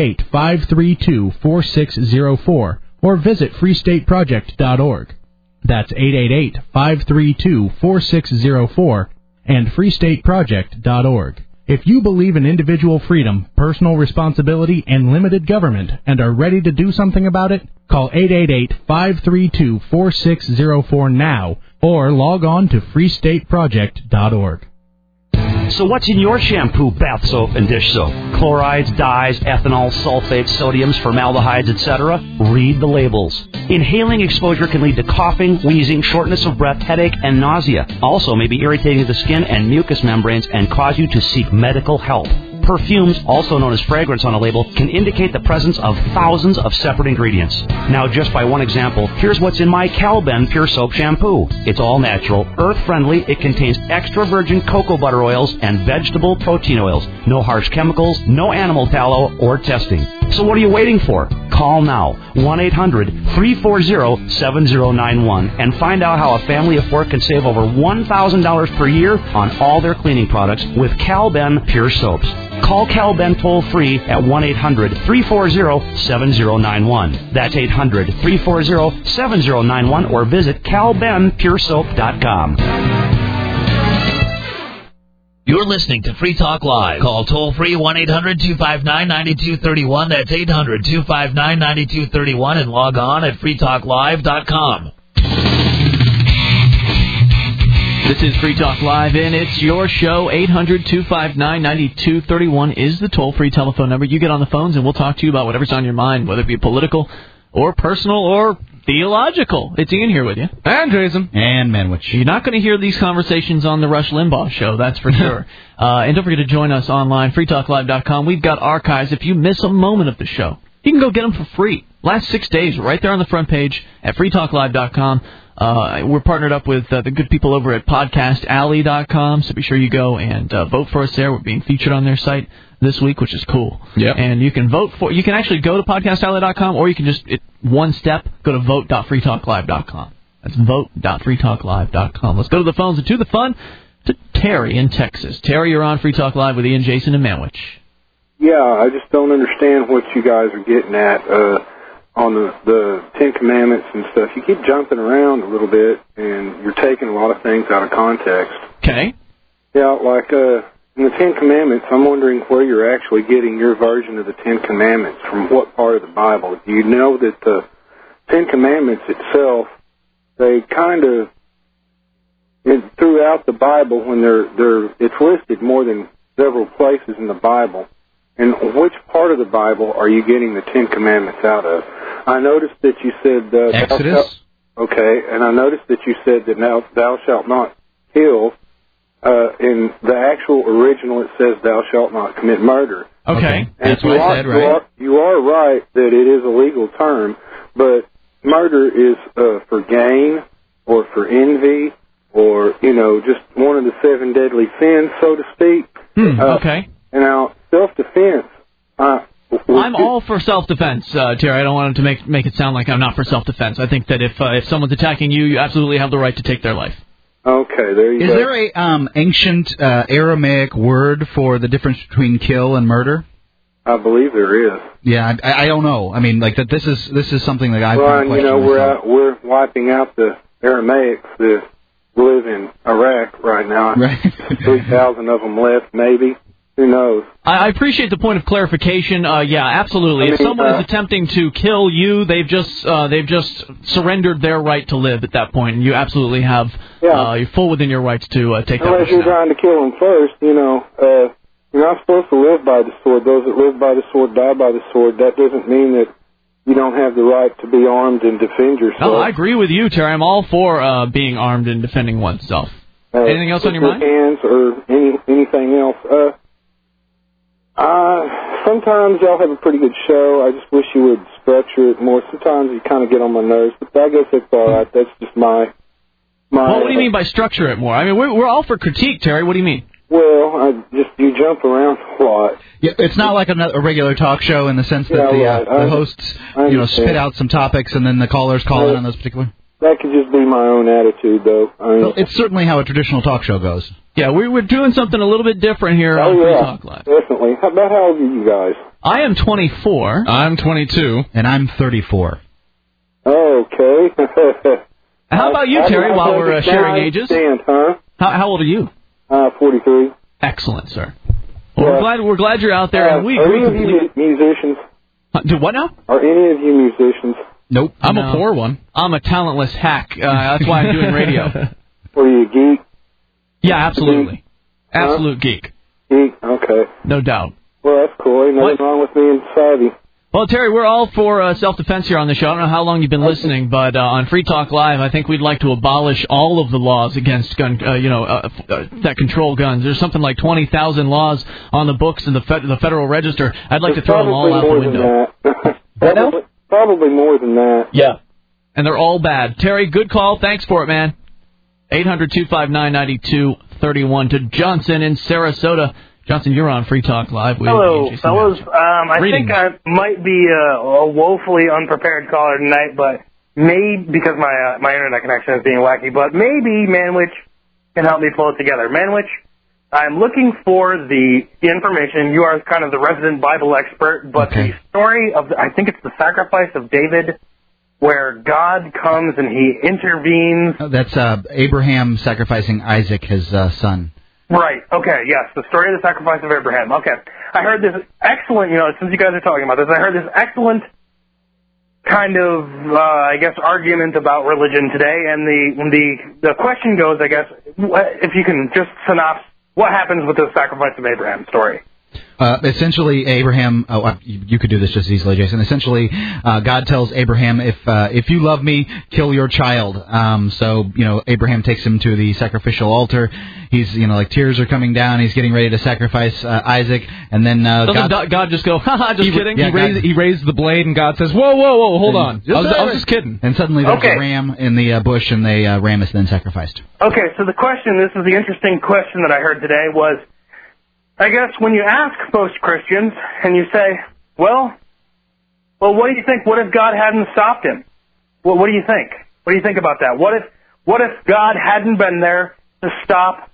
888-532-4604 or visit freestateproject.org. That's 888-532-4604 and freestateproject.org. If you believe in individual freedom, personal responsibility, and limited government, and are ready to do something about it, call 888-532-4604 now, or log on to freestateproject.org. So what's in your shampoo, bath soap, and dish soap? Chlorides, dyes, ethanol, sulfates, sodiums, formaldehydes, etc.? Read the labels. Inhaling exposure can lead to coughing, wheezing, shortness of breath, headache, and nausea. Also may be irritating to the skin and mucous membranes and cause you to seek medical help. Perfumes, also known as fragrance on a label, can indicate the presence of thousands of separate ingredients. Now, just by one example, here's what's in my Calben Pure Soap Shampoo. It's all natural, earth-friendly. It contains extra virgin cocoa butter oils and vegetable protein oils. No harsh chemicals, no animal tallow, or testing. So what are you waiting for? Call now, 1-800-340-7091, and find out how a family of 4 can save over $1,000 per year on all their cleaning products with Calben Pure Soaps. Call Calben toll-free at 1-800-340-7091. That's 800-340-7091, or visit calbenpuresoap.com. You're listening to Free Talk Live. Call toll-free 1-800-259-9231. That's 800-259-9231, and log on at freetalklive.com. This is Free Talk Live, and it's your show. 800-259-9231 is the toll-free telephone number. You get on the phones, and we'll talk to you about whatever's on your mind, whether it be political or personal or theological. It's Ian here with you. And Jason. And Manwich. You're not going to hear these conversations on the Rush Limbaugh show, that's for sure. And don't forget to join us online, freetalklive.com. We've got archives. If you miss a moment of the show, you can go get them for free. Last 6 days, right there on the front page at freetalklive.com. We're partnered up with the good people over at podcastalley.com, so be sure you go and vote for us there. We're being featured on their site this week, which is cool. Yep. And you can vote for. You can actually go to podcastalley.com, or you can just one step go to vote.freetalklive.com. That's vote.freetalklive.com. Let's go to the phones and to the fun to Terry in Texas. Terry, you're on Free Talk Live with Ian, Jason, and Manwich. Yeah, I just don't understand what you guys are getting at on the Ten Commandments and stuff. You keep jumping around a little bit, and you're taking a lot of things out of context. Okay. Yeah, like in the Ten Commandments, I'm wondering where you're actually getting your version of the Ten Commandments, from what part of the Bible. Do you know that the Ten Commandments itself, they kind of, throughout the Bible, when it's listed more than several places in the Bible, And which part of the Bible are you getting the Ten Commandments out of? I noticed that you said... Exodus? Okay, and I noticed that you said that now thou shalt not kill. In the actual original, it says thou shalt not commit murder. Okay, that's what I said, right? You are right that it is a legal term, but murder is for gain or for envy or, just one of the 7 deadly sins, so to speak. Okay. And now, self-defense... I'm all for self-defense, Terry. I don't want to make it sound like I'm not for self-defense. I think that if someone's attacking you, you absolutely have the right to take their life. Okay, there you go. Is there a ancient Aramaic word for the difference between kill and murder? I believe there is. Yeah, I don't know. I mean, like that. This is something that I've been questioning. We're wiping out the Aramaics that live in Iraq right now. Right. 3,000 of them left, maybe. Who knows? I appreciate the point of clarification. Yeah, absolutely. If someone is attempting to kill you, they've just surrendered their right to live at that point, and you absolutely have you're full within your rights to take that. Unless you're trying to kill them first, you're not supposed to live by the sword. Those that live by the sword die by the sword. That doesn't mean that you don't have the right to be armed and defend yourself. No, I agree with you, Terry. I'm all for being armed and defending oneself. Anything else on your mind? Hands or anything else? Sometimes y'all have a pretty good show. I just wish you would structure it more. Sometimes you kind of get on my nerves, but I guess that's all right. That's just my. Well, what do you mean by structure it more? I mean, we're all for critique, Terry. What do you mean? Well, you jump around a lot. Yeah, it's not like a regular talk show in the sense that the hosts, spit out some topics and then the callers call in on those particular. That could just be my own attitude, though. Well, it's certainly how a traditional talk show goes. Yeah, we're doing something a little bit different here on Free Talk Live. Definitely. About how old are you guys? I am 24. I'm 22. And I'm 34. Okay. How about you, Terry, while we're sharing ages? Huh? How old are you? 43. Excellent, sir. Well, we're glad you're out there. And we are any of you musicians? Do what now? Are any of you musicians? Nope. I'm a poor one. I'm a talentless hack. That's why I'm doing radio. Were you a geek? Yeah, absolutely. Absolute geek. Geek, okay. No doubt. Well, that's cool. Ain't nothing wrong with being savvy. Well, Terry, we're all for self-defense here on the show. I don't know how long you've been listening, but on Free Talk Live, I think we'd like to abolish all of the laws against gun, that control guns. There's something like 20,000 laws on the books in the Federal Register. I'd like to throw them all out the window. Probably more than that. Yeah. And they're all bad. Terry, good call. Thanks for it, man. 800-259-9231 to Johnson in Sarasota. Johnson, you're on Free Talk Live. Hello, fellas. I think I might be a woefully unprepared caller tonight, but maybe because my internet connection is being wacky, but maybe Manwich can help me pull it together. Manwich, I'm looking for the information. You are kind of the resident Bible expert, but the story of, I think it's the sacrifice of David, where God comes and he intervenes. That's Abraham sacrificing Isaac, his son. Right, okay, yes, the story of the sacrifice of Abraham. Okay, I heard this excellent, since you guys are talking about this, I heard this excellent kind of, argument about religion today, and the question goes, I guess, if you can just synopsis, what happens with the sacrifice of Abraham story? Essentially, Abraham. You could do this just easily, Jason. Essentially, God tells Abraham, if you love me, kill your child. So Abraham takes him to the sacrificial altar. He's tears are coming down. He's getting ready to sacrifice Isaac, and then God just go, haha, just kidding. He raised the blade, and God says, whoa, hold on. I was just kidding. And suddenly there's a ram in the bush, and the ram is then sacrificed. Okay, so the question. This is the interesting question that I heard today was. I guess when you ask most Christians and you say, well, what do you think? What if God hadn't stopped him? Well, what do you think? What do you think about that? What if God hadn't been there to stop,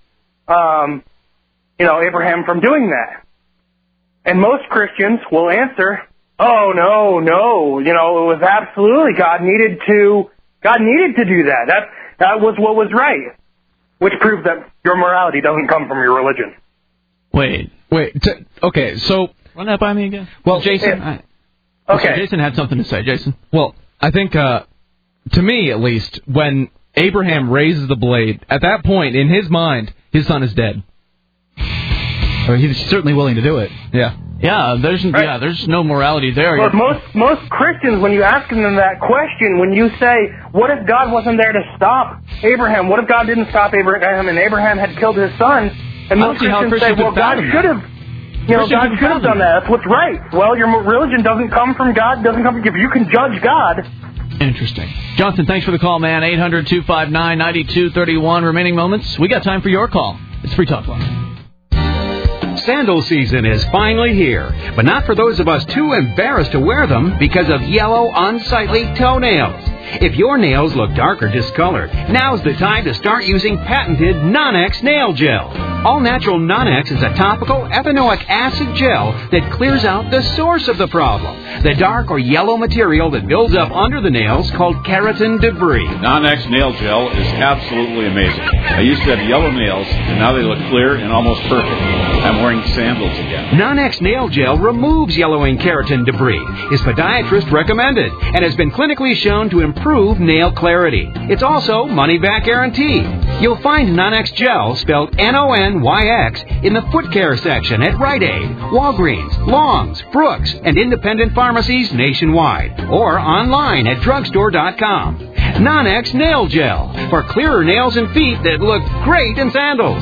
Abraham from doing that? And most Christians will answer, oh, no, it was absolutely God needed to do that. That was what was right, which proves that your morality doesn't come from your religion. Wait. Okay, so run that by me again. Well, Jason. Jason had something to say. Jason. Well, I think to me at least, when Abraham raises the blade, at that point in his mind, his son is dead. He's certainly willing to do it. Yeah. Yeah, there's no morality there. But most Christians, when you ask them that question, when you say, what if God wasn't there to stop Abraham? What if God didn't stop Abraham and Abraham had killed his son? And most Christians say, well, God should have. God should have done that. That's what's right. Well, your religion doesn't come from God. Doesn't come from if you can judge God. Interesting. Jonathan, thanks for the call, man. 800-259-9231. Remaining moments. We got time for your call. It's Free Talk Live. Sandal season is finally here, but not for those of us too embarrassed to wear them because of yellow, unsightly toenails. If your nails look dark or discolored, now's the time to start using patented Non-X Nail Gel. All Natural Non-X is a topical ethanoic acid gel that clears out the source of the problem, the dark or yellow material that builds up under the nails called keratin debris. Non-X Nail Gel is absolutely amazing. I used to have yellow nails, and now they look clear and almost perfect. I'm wearing sandals again. Non-X Nail Gel removes yellowing keratin debris, is podiatrist recommended, and has been clinically shown to improve nail clarity. It's also money-back guarantee. You'll find Non-X Gel, spelled N-O-N-Y-X, in the foot care section at Rite Aid, Walgreens, Long's, Brooks, and independent pharmacies nationwide, or online at drugstore.com. Non-X Nail Gel, for clearer nails and feet that look great in sandals.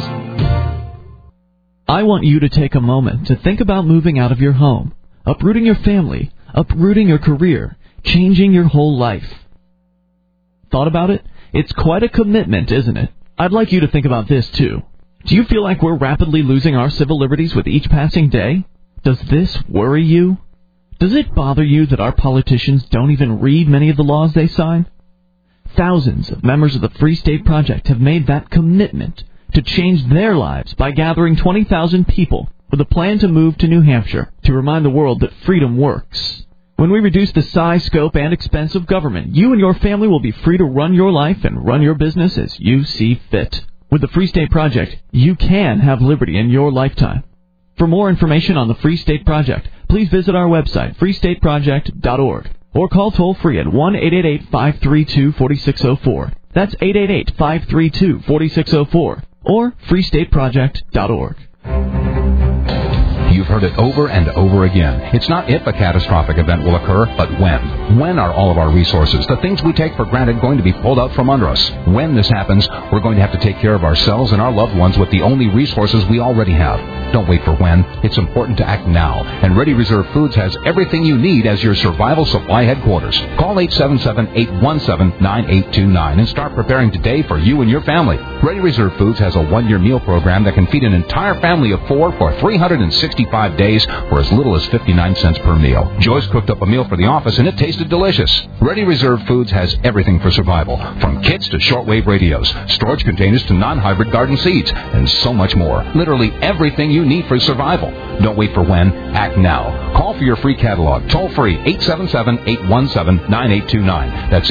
I want you to take a moment to think about moving out of your home, uprooting your family, uprooting your career, changing your whole life. Thought about it? It's quite a commitment, isn't it? I'd like you to think about this, too. Do you feel like we're rapidly losing our civil liberties with each passing day? Does this worry you? Does it bother you that our politicians don't even read many of the laws they sign? Thousands of members of the Free State Project have made that commitment to change their lives by gathering 20,000 people with a plan to move to New Hampshire to remind the world that freedom works. When we reduce the size, scope, and expense of government, you and your family will be free to run your life and run your business as you see fit. With the Free State Project, you can have liberty in your lifetime. For more information on the Free State Project, please visit our website, freestateproject.org, or call toll-free at 1-888-532-4604. That's 888-532-4604, or freestateproject.org. You've heard it over and over again. It's not if a catastrophic event will occur, but when. When are all of our resources, the things we take for granted, going to be pulled out from under us? When this happens, we're going to have to take care of ourselves and our loved ones with the only resources we already have. Don't wait for when. It's important to act now. And Ready Reserve Foods has everything you need as your survival supply headquarters. Call 877-817-9829 and start preparing today for you and your family. Ready Reserve Foods has a one-year meal program that can feed an entire family of 4 for 365 days for as little as 59 cents per meal. Joyce cooked up a meal for the office and it tasted delicious. Ready Reserve Foods has everything for survival, from kits to shortwave radios, storage containers to non-hybrid garden seeds, and so much more. Literally everything you need for survival. Don't wait for when. Act now. Call for your free catalog. Toll free 877-817-9829. That's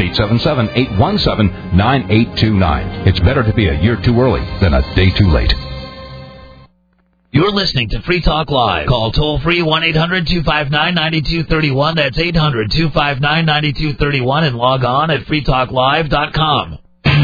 877-817-9829. It's better to be a year too early than a day too late. You're listening to Free Talk Live. Call toll-free 1-800-259-9231. That's 800-259-9231. And log on at freetalklive.com.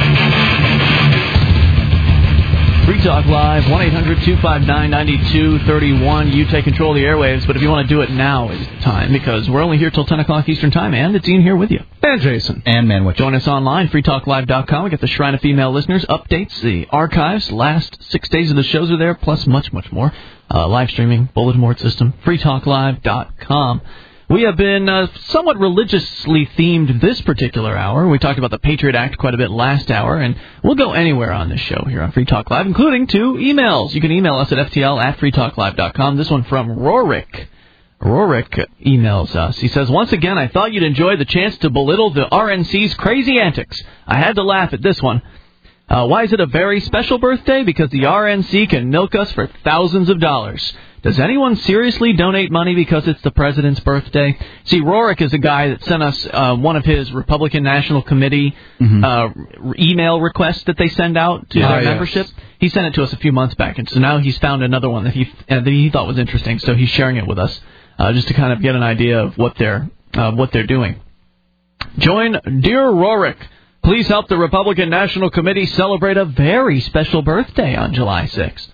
Free Talk Live, 1-800-259-9231. You take control of the airwaves, but if you want to do it, now is the time, because we're only here till 10 o'clock Eastern Time, and it's Ian here with you. And Jason. And Manwich. Join us online, freetalklive.com. We got the Shrine of Female Listeners, updates, the archives, last 6 days of the shows are there, plus much, much more. Live streaming, bulletin board system, freetalklive.com. We have been somewhat religiously themed this particular hour. We talked about the Patriot Act quite a bit last hour, and we'll go anywhere on this show here on Free Talk Live, including to emails. You can email us at ftl@freetalklive.com. This one from Rorik. Rorik emails us. He says, once again, I thought you'd enjoy the chance to belittle the RNC's crazy antics. I had to laugh at this one. Why is it a very special birthday? Because the RNC can milk us for thousands of dollars. Does anyone seriously donate money because it's the president's birthday? See, Rorik is a guy that sent us one of his Republican National Committee email requests that they send out to their membership. He sent it to us a few months back, and so now he's found another one that he thought was interesting, so he's sharing it with us just to kind of get an idea of what they're doing. Dear Rorik, please help the Republican National Committee celebrate a very special birthday on July 6th.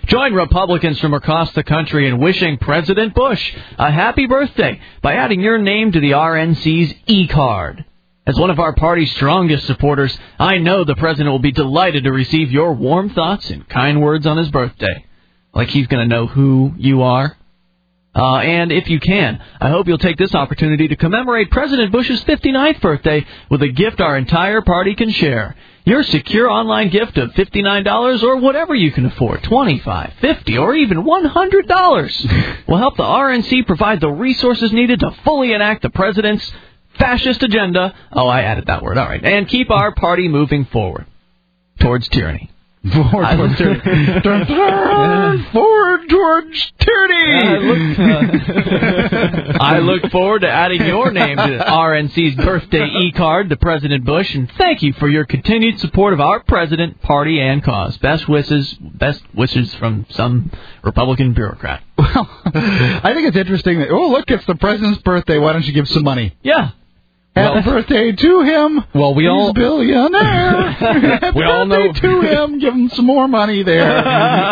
Join Republicans from across the country in wishing President Bush a happy birthday by adding your name to the RNC's e-card. As one of our party's strongest supporters, I know the president will be delighted to receive your warm thoughts and kind words on his birthday. Like he's going to know who you are. And if you can, I hope you'll take this opportunity to commemorate President Bush's 59th birthday with a gift our entire party can share. Your secure online gift of $59 or whatever you can afford, $25, $50, or even $100 will help the RNC provide the resources needed to fully enact the president's fascist agenda. Oh, I added that word. All right. And keep our party moving forward towards tyranny. Forward towards tyranny. Forward towards tyranny. I look forward to adding your name to RNC's birthday e-card to President Bush, and thank you for your continued support of our president, party, and cause. Best wishes from some Republican bureaucrat. Well, I think it's interesting that, look, it's the president's birthday. Why don't you give some money? Yeah. Happy birthday to him. Well, He's a billionaire. Happy we all birthday know to him. Give him some more money there.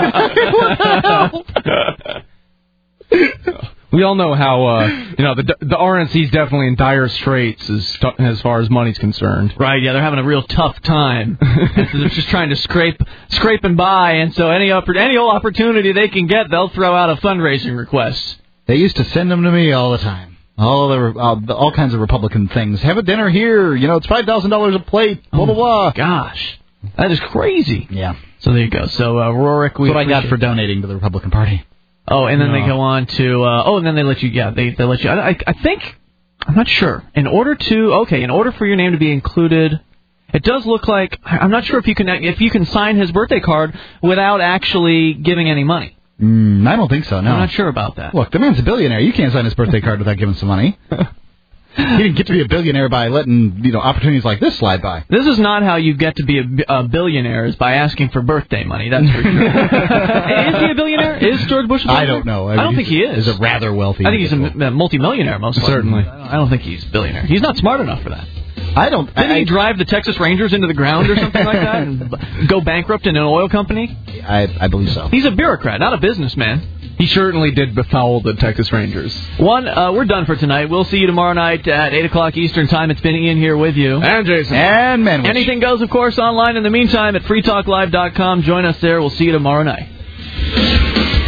We all know how the RNC's definitely in dire straits as far as money's concerned. Right? Yeah, they're having a real tough time. They're just trying to scrape and buy, and so any old opportunity they can get, they'll throw out a fundraising request. They used to send them to me all the time. All kinds of Republican things. Have a dinner here. It's $5,000 a plate. Blah, blah, blah. Gosh. That is crazy. Yeah. So there you go. So, Rorik, that's what I got for donating to the Republican Party. Oh, and then they go on to, and then they let you, they let you, I think, I'm not sure. In order for your name to be included, it does look like, I'm not sure if you can sign his birthday card without actually giving any money. I don't think so, no. I'm not sure about that. Look, the man's a billionaire. You can't sign his birthday card without giving some money. He didn't get to be a billionaire by letting, opportunities like this slide by. This is not how you get to be a billionaire, is by asking for birthday money, that's for sure. Is he a billionaire? Is George Bush a billionaire? I don't know. I don't think he is. He's a rather wealthy I think he's a multimillionaire, most likely. Certainly. I don't think he's a billionaire. He's not smart enough for that. Didn't he drive the Texas Rangers into the ground or something like that and go bankrupt in an oil company? I believe so. He's a bureaucrat, not a businessman. He certainly did befoul the Texas Rangers. We're done for tonight. We'll see you tomorrow night at 8 o'clock Eastern Time. It's been Ian here with you. And Jason. And Manwich. Anything goes, of course, online in the meantime at freetalklive.com. Join us there. We'll see you tomorrow night.